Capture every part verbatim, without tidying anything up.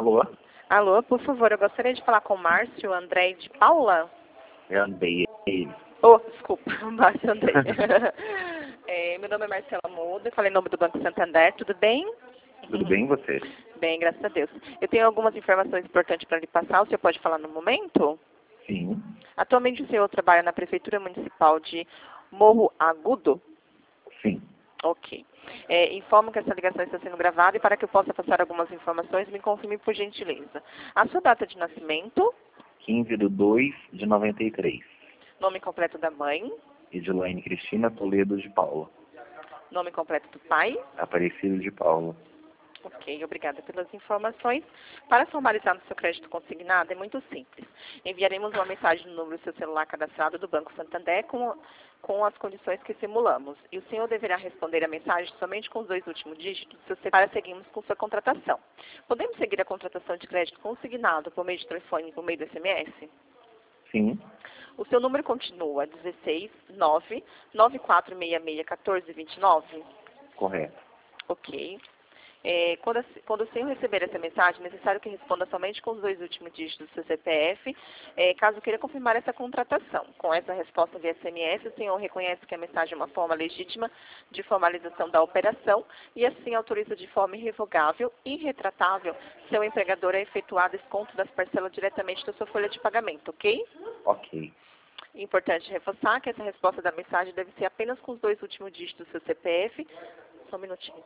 Alô? Alô, por favor, eu gostaria de falar com o Márcio André de Paula. É Andrei. Oh, desculpa, Márcio André. é, meu nome é Marcela Muda, falei em nome do Banco Santander, tudo bem? Tudo bem, e você? Bem, graças a Deus. Eu tenho algumas informações importantes para lhe passar, o senhor pode falar no momento? Sim. Atualmente o senhor trabalha na Prefeitura Municipal de Morro Agudo? Sim. Ok. É, informo que essa ligação está sendo gravada e para que eu possa passar algumas informações, me confirme por gentileza. A sua data de nascimento, quinze de dois de noventa e três. nome completo da mãe, Edilaine Cristina Toledo de Paula. nome completo do pai. Aparecido de Paula. Ok, obrigada pelas informações. Para formalizar no seu crédito consignado é muito simples. Enviaremos uma mensagem no número do seu celular cadastrado do Banco Santander com, com as condições que simulamos. E o senhor deverá responder a mensagem somente com os dois últimos dígitos do seu C P F para seguirmos com sua contratação. Podemos seguir a contratação de crédito consignado por meio de telefone e por meio do S M S? Sim. O seu número continua dezesseis, nove, nove quatro seis seis, um quatro dois nove? Correto. Ok. É, quando, a, quando o senhor receber essa mensagem, é necessário que responda somente com os dois últimos dígitos do seu C P F, é, caso queira confirmar essa contratação. Com essa resposta via S M S, o senhor reconhece que a mensagem é uma forma legítima de formalização da operação e assim autoriza de forma irrevogável e irretratável seu empregador a efetuar desconto das parcelas diretamente da sua folha de pagamento, ok? Ok. Importante reforçar que essa resposta da mensagem deve ser apenas com os dois últimos dígitos do seu C P F. Só um minutinho.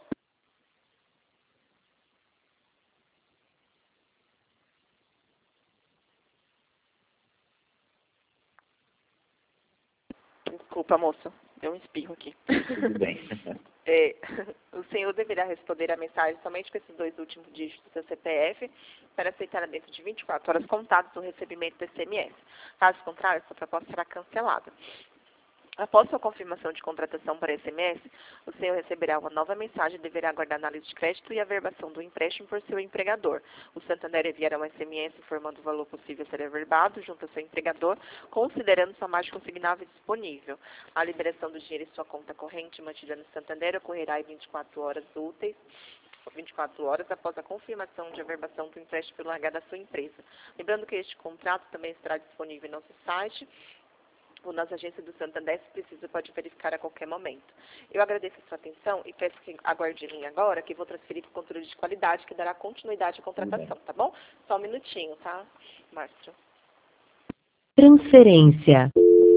Desculpa, moço. Deu um espirro aqui. Tudo bem. É, o senhor deverá responder a mensagem somente com esses dois últimos dígitos do seu C P F para aceitar dentro de vinte e quatro horas contadas o recebimento do S M S. Caso contrário, essa proposta será cancelada. Após sua confirmação de contratação para S M S, o senhor receberá uma nova mensagem e deverá aguardar a análise de crédito e a averbação do empréstimo por seu empregador. O Santander enviará um S M S informando o valor possível a ser averbado junto ao seu empregador, considerando sua margem consignável disponível. A liberação do dinheiro em sua conta corrente mantida no Santander ocorrerá em vinte e quatro horas úteis, vinte e quatro horas após a confirmação de averbação do empréstimo pelo H da sua empresa. Lembrando que este contrato também estará disponível em nosso site ou nas agências do Santander, se precisa, pode verificar a qualquer momento. Eu agradeço a sua atenção e peço que aguarde em linha agora, que vou transferir para o controle de qualidade, que dará continuidade à contratação, tá bom? Só um minutinho, tá, Márcio? Transferência.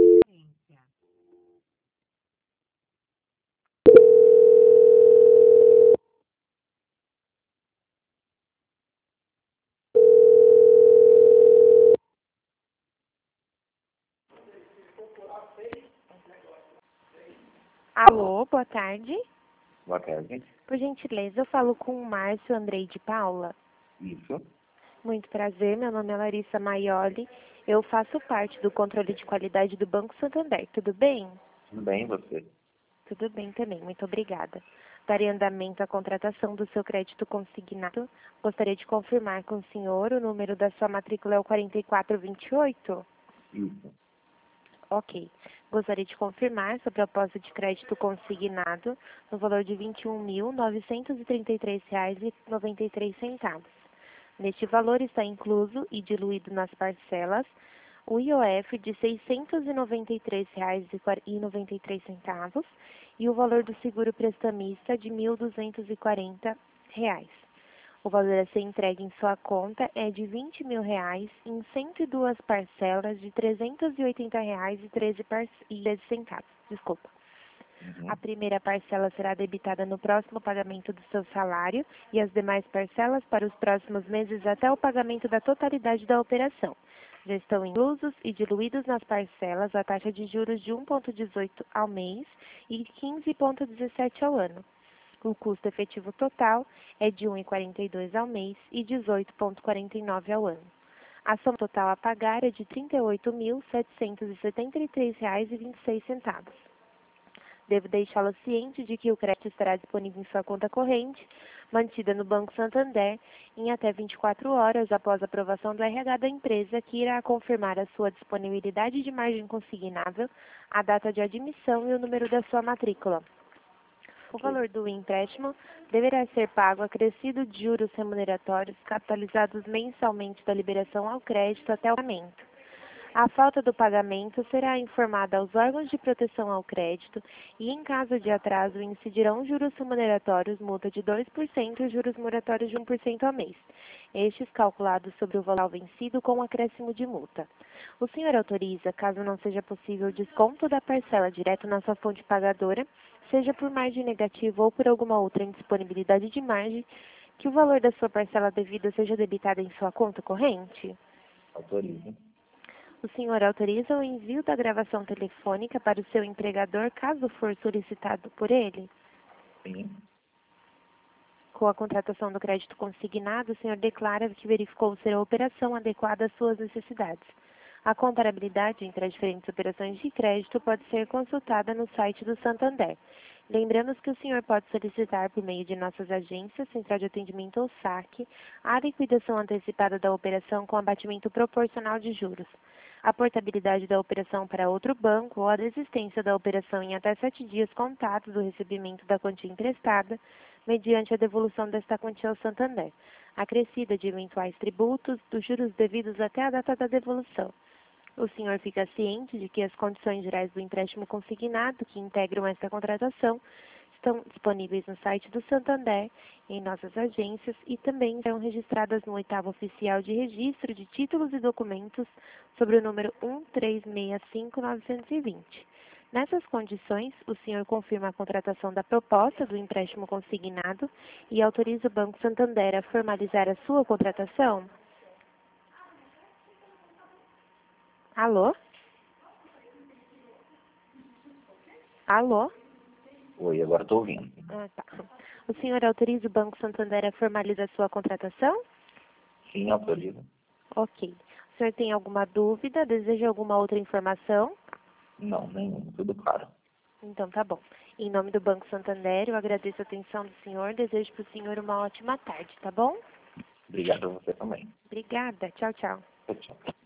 Alô, boa tarde. Boa tarde. Por gentileza, eu falo com o Márcio Andrei de Paula. Isso. Muito prazer, meu nome é Larissa Maioli. Eu faço parte do controle de qualidade do Banco Santander. Tudo bem? Tudo bem, e você? Tudo bem também, muito obrigada. Darei andamento à contratação do seu crédito consignado. Gostaria de confirmar com o senhor o número da sua matrícula é o quatro quatro dois oito? Isso. Ok. Gostaria de confirmar sobre a aposta de crédito consignado no valor de vinte e um mil, novecentos e trinta e três reais e noventa e três centavos. Neste valor está incluso e diluído nas parcelas o I O F de seiscentos e noventa e três reais e noventa e três centavos e o valor do seguro prestamista de mil duzentos e quarenta reais. O valor a ser entregue em sua conta é de vinte mil reais em cento e duas parcelas de trezentos e oitenta reais e treze centavos. Desculpa. Uhum. A primeira parcela será debitada no próximo pagamento do seu salário e as demais parcelas para os próximos meses até o pagamento da totalidade da operação. Já estão inclusos e diluídos nas parcelas a taxa de juros de um vírgula dezoito ao mês e quinze vírgula dezessete ao ano. O custo efetivo total é de um vírgula quarenta e dois ao mês e dezoito vírgula quarenta e nove ao ano. A soma total a pagar é de trinta e oito mil, setecentos e setenta e três reais e vinte e seis centavos. Devo deixá-lo ciente de que o crédito estará disponível em sua conta corrente, mantida no Banco Santander, em até vinte e quatro horas após a aprovação do R H da empresa, que irá confirmar a sua disponibilidade de margem consignável, a data de admissão e o número da sua matrícula. O valor do empréstimo deverá ser pago acrescido de juros remuneratórios capitalizados mensalmente da liberação ao crédito até o pagamento. A falta do pagamento será informada aos órgãos de proteção ao crédito e, em caso de atraso, incidirão juros remuneratórios, multa de dois por cento e juros moratórios de um por cento ao mês, estes calculados sobre o valor vencido com acréscimo de multa. O senhor autoriza, caso não seja possível o desconto da parcela direto na sua fonte pagadora, seja por margem negativa ou por alguma outra indisponibilidade de margem, que o valor da sua parcela devida seja debitado em sua conta corrente? Autorizo. O senhor autoriza o envio da gravação telefônica para o seu empregador, caso for solicitado por ele? Sim. Com a contratação do crédito consignado, o senhor declara que verificou ser a operação adequada às suas necessidades. A comparabilidade entre as diferentes operações de crédito pode ser consultada no site do Santander. Lembramos que o senhor pode solicitar, por meio de nossas agências, Central de Atendimento ou saque, a liquidação antecipada da operação com abatimento proporcional de juros, a portabilidade da operação para outro banco ou a desistência da operação em até sete dias contados do recebimento da quantia emprestada, mediante a devolução desta quantia ao Santander, acrescida de eventuais tributos, dos juros devidos até a data da devolução. O senhor fica ciente de que as condições gerais do empréstimo consignado que integram esta contratação estão disponíveis no site do Santander, em nossas agências e também serão registradas no oitavo oficial de registro de títulos e documentos sobre o número um três seis cinco nove dois zero. Nessas condições, o senhor confirma a contratação da proposta do empréstimo consignado e autoriza o Banco Santander a formalizar a sua contratação? Alô? Alô? Oi, agora estou ouvindo. Ah, tá. O senhor autoriza o Banco Santander a formalizar a sua contratação? Sim, autorizo. Ok. O senhor tem alguma dúvida? Deseja alguma outra informação? Não, nenhum. Tudo claro. Então, tá bom. Em nome do Banco Santander, eu agradeço a atenção do senhor. Desejo para o senhor uma ótima tarde, tá bom? Obrigado a você também. Obrigada. Tchau, tchau. Tchau, tchau.